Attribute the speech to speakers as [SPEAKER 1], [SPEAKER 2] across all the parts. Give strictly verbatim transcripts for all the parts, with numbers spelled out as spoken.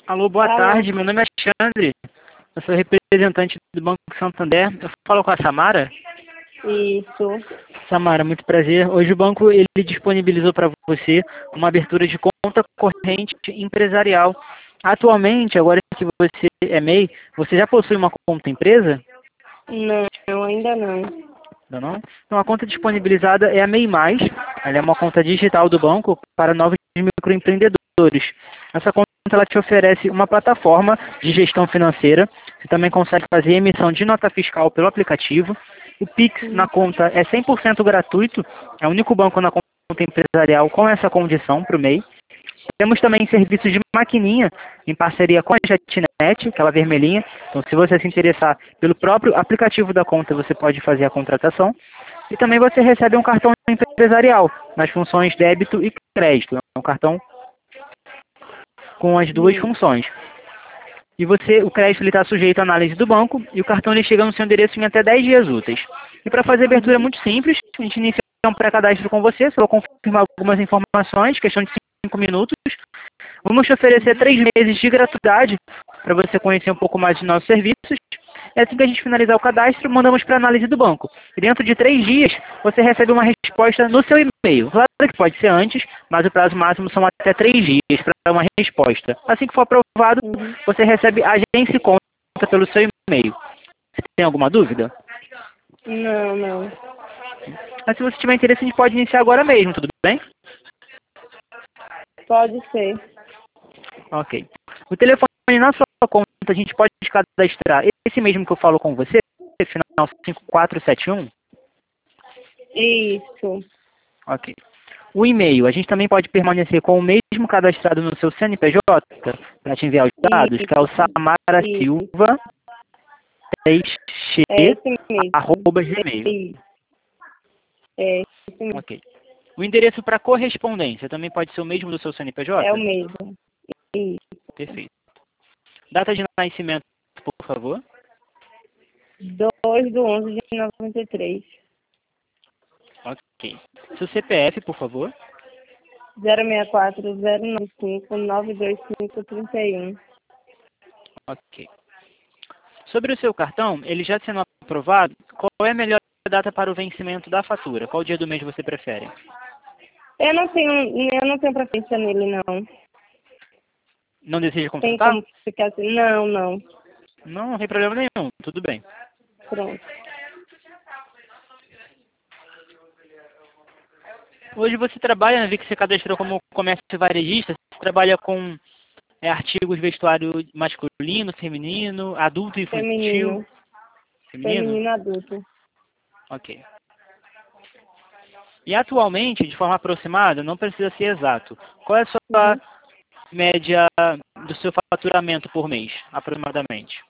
[SPEAKER 1] Alô, boa
[SPEAKER 2] Alô.
[SPEAKER 1] tarde. Meu nome é Alexandre. Eu sou representante do Banco Santander. Eu falo com a Samara.
[SPEAKER 2] Isso.
[SPEAKER 1] Samara, muito prazer. Hoje o banco ele disponibilizou para você uma abertura de conta corrente empresarial. Atualmente, agora que você é M E I, você já possui uma conta empresa?
[SPEAKER 2] Não, ainda não.
[SPEAKER 1] Ainda não? Então, a conta disponibilizada é a M E I Mais. Ela é uma conta digital do banco para novos microempreendedores. Essa conta ela te oferece uma plataforma de gestão financeira. Você também consegue fazer emissão de nota fiscal pelo aplicativo. O Pix na conta é cem por cento gratuito. É o único banco na conta empresarial com essa condição para o M E I. Temos também serviços de maquininha em parceria com a JetNet, aquela vermelhinha. Então, se você se interessar pelo próprio aplicativo da conta, você pode fazer a contratação. E também você recebe um cartão empresarial nas funções débito e crédito. É um cartão com as duas
[SPEAKER 2] Sim.
[SPEAKER 1] funções. E você, o crédito está sujeito à análise do banco e o cartão ele chega no seu endereço em até dez dias úteis. E para fazer a abertura é muito simples. A gente inicia um pré-cadastro com você, só vou confirmar algumas informações, questão de cinco minutos. Vamos te oferecer três meses de gratuidade para você conhecer um pouco mais de nossos serviços. É assim que a gente finalizar o cadastro, mandamos para a análise do banco. E dentro de três dias, você recebe uma resposta no seu e-mail. Claro que pode ser antes, mas o prazo máximo são até três dias para uma resposta. Assim que for aprovado,
[SPEAKER 2] Uhum.
[SPEAKER 1] você recebe a agência e conta pelo seu e-mail. Você tem alguma dúvida?
[SPEAKER 2] Não, não.
[SPEAKER 1] Mas se você tiver interesse, a gente pode iniciar agora mesmo, tudo bem?
[SPEAKER 2] Pode ser.
[SPEAKER 1] Ok. O telefone na sua conta a gente pode cadastrar esse mesmo que eu falo com você, final cinco quatro sete um?
[SPEAKER 2] Isso.
[SPEAKER 1] Ok. O e-mail, a gente também pode permanecer com o mesmo cadastrado no seu C N P J para te enviar os dados, que é o Samara
[SPEAKER 2] Isso.
[SPEAKER 1] Silva três x
[SPEAKER 2] É esse mesmo.
[SPEAKER 1] arroba gmail.
[SPEAKER 2] Isso. É esse mesmo.
[SPEAKER 1] Ok. O endereço para correspondência também pode ser o mesmo do seu C N P J?
[SPEAKER 2] É o mesmo. Isso.
[SPEAKER 1] Perfeito. Data de nascimento, por favor.
[SPEAKER 2] dois do onze de noventa e três.
[SPEAKER 1] Ok. Seu C P F, por favor.
[SPEAKER 2] zero seis quatro zero nove cinco nove dois cinco três um.
[SPEAKER 1] Ok. Sobre o seu cartão, ele já sendo aprovado, qual é a melhor data para o vencimento da fatura? Qual dia do mês você prefere?
[SPEAKER 2] Eu não tenho, eu não tenho preferência nele, não.
[SPEAKER 1] Não deseja
[SPEAKER 2] Tem
[SPEAKER 1] contratar?
[SPEAKER 2] como ficar assim? Não, não.
[SPEAKER 1] Não, não tem problema nenhum, tudo bem.
[SPEAKER 2] Pronto.
[SPEAKER 1] Hoje você trabalha, vi que você cadastrou como comércio varejista, você trabalha com é, artigos vestuário masculino, feminino, adulto e infantil?
[SPEAKER 2] Feminino.
[SPEAKER 1] Feminino?
[SPEAKER 2] Feminino adulto.
[SPEAKER 1] Ok. E atualmente, de forma aproximada, não precisa ser exato, qual é a sua
[SPEAKER 2] Uhum.
[SPEAKER 1] média do seu faturamento por mês, aproximadamente?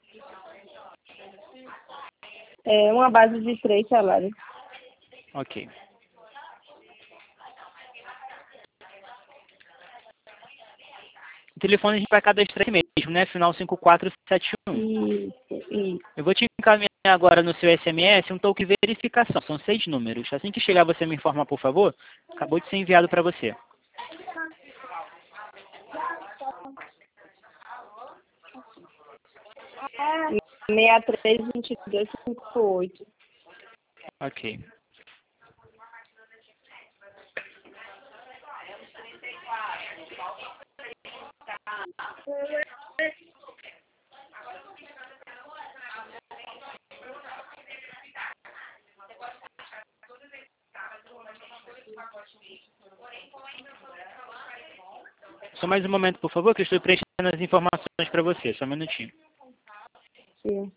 [SPEAKER 2] É uma base de três salários.
[SPEAKER 1] Ok. O telefone a gente vai cadastrar aqui mesmo, né? Final cinco quatro sete um.
[SPEAKER 2] Isso, isso.
[SPEAKER 1] Eu vou te encaminhar agora no seu S M S um token de verificação. São seis números. Assim que chegar, você me informa, por favor. Acabou de ser enviado para você.
[SPEAKER 2] seis três dois dois cinco oito.
[SPEAKER 1] Ok. Só mais um momento, por favor, que eu estou preenchendo as informações para você. Só um minutinho.
[SPEAKER 2] Sim.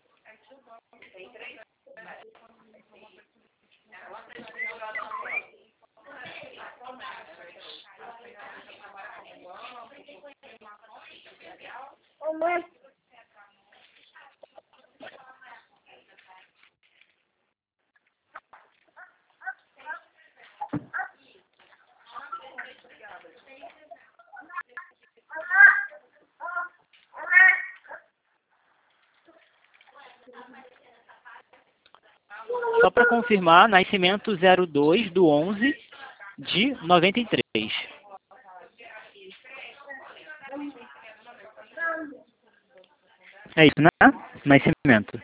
[SPEAKER 1] Só para confirmar, nascimento zero dois do onze de noventa e três. É isso, né? Nascimento.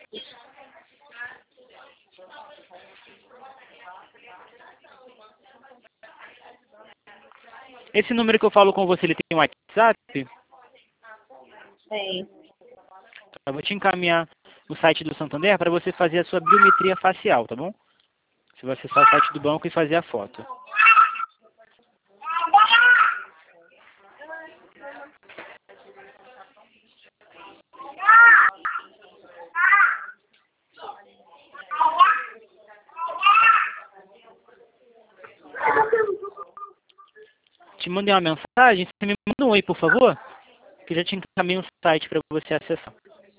[SPEAKER 1] Esse número que eu falo com você, ele tem um WhatsApp?
[SPEAKER 2] Tem.
[SPEAKER 1] Eu vou te encaminhar o site do Santander para você fazer a sua biometria facial, tá bom? Você vai acessar o site do banco e fazer a foto. Te mandei uma mensagem, você me manda um oi, por favor? Que eu já te encaminhei um site para você acessar.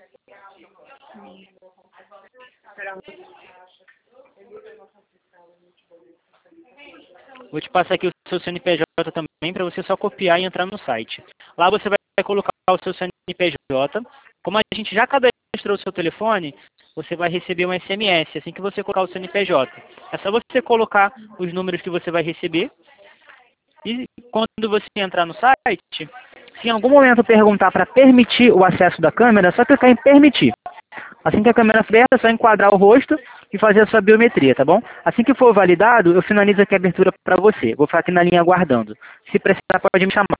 [SPEAKER 1] Vou te passar aqui o seu C N P J também para você só copiar e entrar no site. Lá você vai colocar o seu C N P J. Como a gente já cadastrou o seu telefone, você vai receber um S M S assim que você colocar o C N P J. É só você colocar os números que você vai receber. E quando você entrar no site, se em algum momento perguntar para permitir o acesso da câmera, é só clicar em permitir. Assim que a câmera aberta, é só enquadrar o rosto e fazer a sua biometria, tá bom? Assim que for validado, eu finalizo aqui a abertura para você. Vou ficar aqui na linha aguardando. Se precisar, pode me chamar.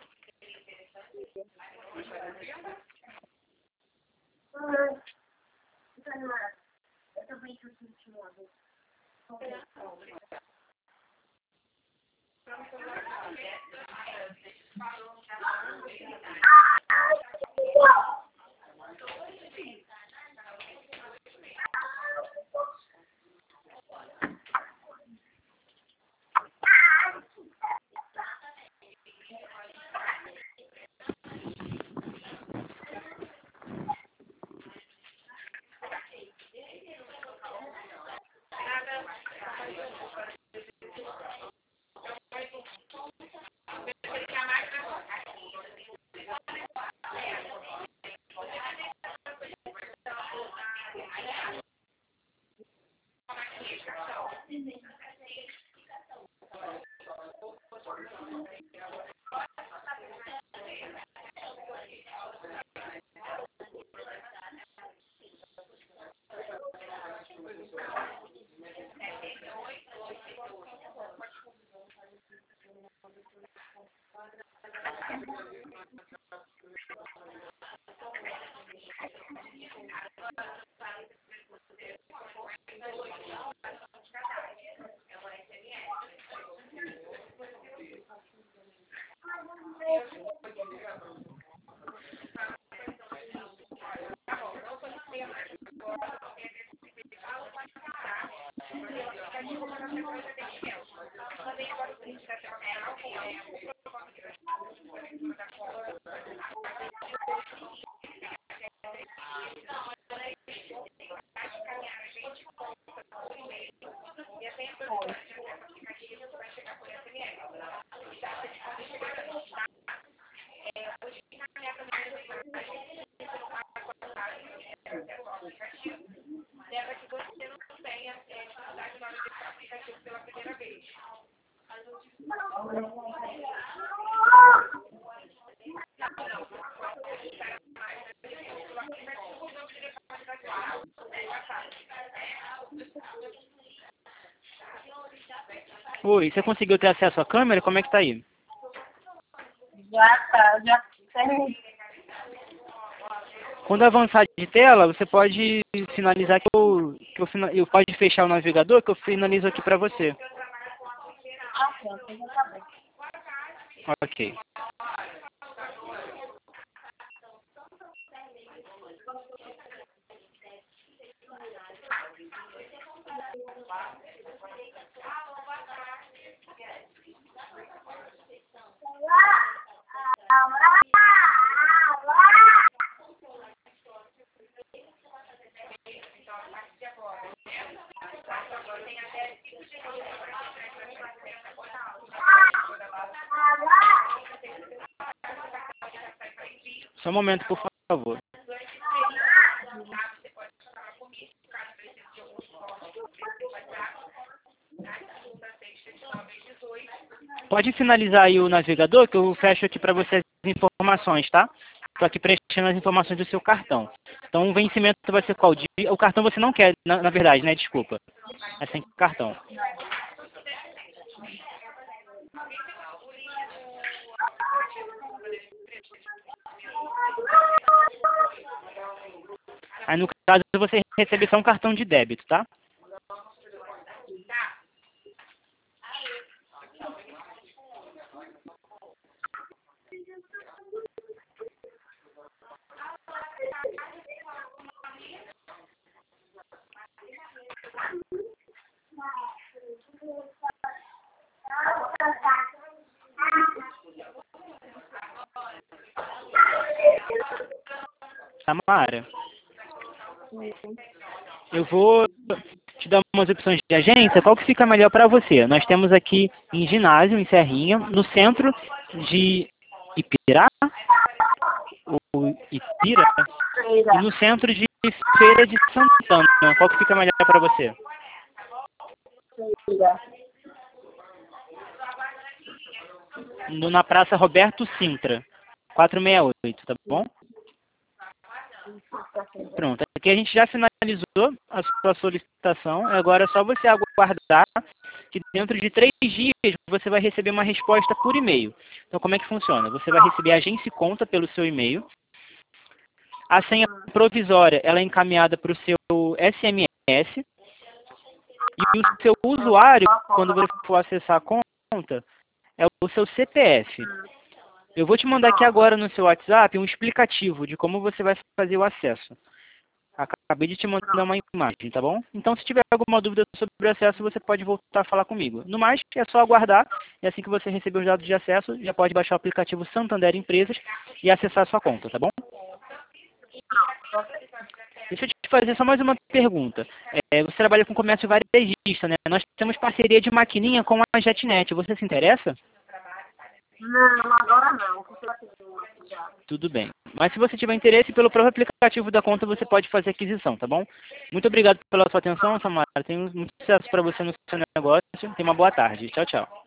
[SPEAKER 1] Oi, você conseguiu ter acesso à câmera? Como é que tá aí?
[SPEAKER 2] Já tá, já tem.
[SPEAKER 1] Quando avançar de tela, você pode finalizar que eu, que eu, fina- eu pode fechar o navegador que eu finalizo aqui para você.
[SPEAKER 2] Ah, pronto, já tá bem.
[SPEAKER 1] Ok. Só um momento, por favor. Pode finalizar aí o navegador que eu fecho aqui para você as informações, tá? estou aqui preenchendo as informações do seu cartão. Então, o vencimento vai ser qual dia? O cartão você não quer, na, na verdade, né? Desculpa. É sem cartão. Aí, no caso, você recebe só um cartão de débito, tá? Tamara, eu vou te dar umas opções de agência. Qual que fica melhor para você? Nós temos aqui em ginásio, em Serrinha, no centro de Ipirá, ou Ipira, e no centro de Feira de Santana. Qual que fica melhor para você? No, na Praça Roberto Sintra, quatrocentos e sessenta e oito, tá bom? Pronto, aqui a gente já finalizou a sua solicitação. Agora é só você aguardar que dentro de três dias você vai receber uma resposta por e-mail. Então, como é que funciona? Você vai receber a agência e conta pelo seu e-mail. A senha provisória ela é encaminhada para o seu S M S. E o seu usuário, quando você for acessar a conta, é o seu C P F. Eu vou te mandar aqui agora no seu WhatsApp um explicativo de como você vai fazer o acesso. Acabei de te mandar uma imagem, tá bom? Então, se tiver alguma dúvida sobre o acesso, você pode voltar a falar comigo. No mais, é só aguardar. E assim que você receber os dados de acesso, já pode baixar o aplicativo Santander Empresas e acessar a sua conta, tá bom? Deixa eu te fazer só mais uma pergunta. É, você trabalha com comércio varejista, né? Nós temos parceria de maquininha com a JetNet. Você se interessa?
[SPEAKER 2] Não, agora não.
[SPEAKER 1] Tudo bem. Mas se você tiver interesse, pelo próprio aplicativo da conta, você pode fazer aquisição, tá bom? Muito obrigado pela sua atenção, Samara. Tenho muito sucesso para você no seu negócio. Tenha uma boa tarde. Tchau, tchau.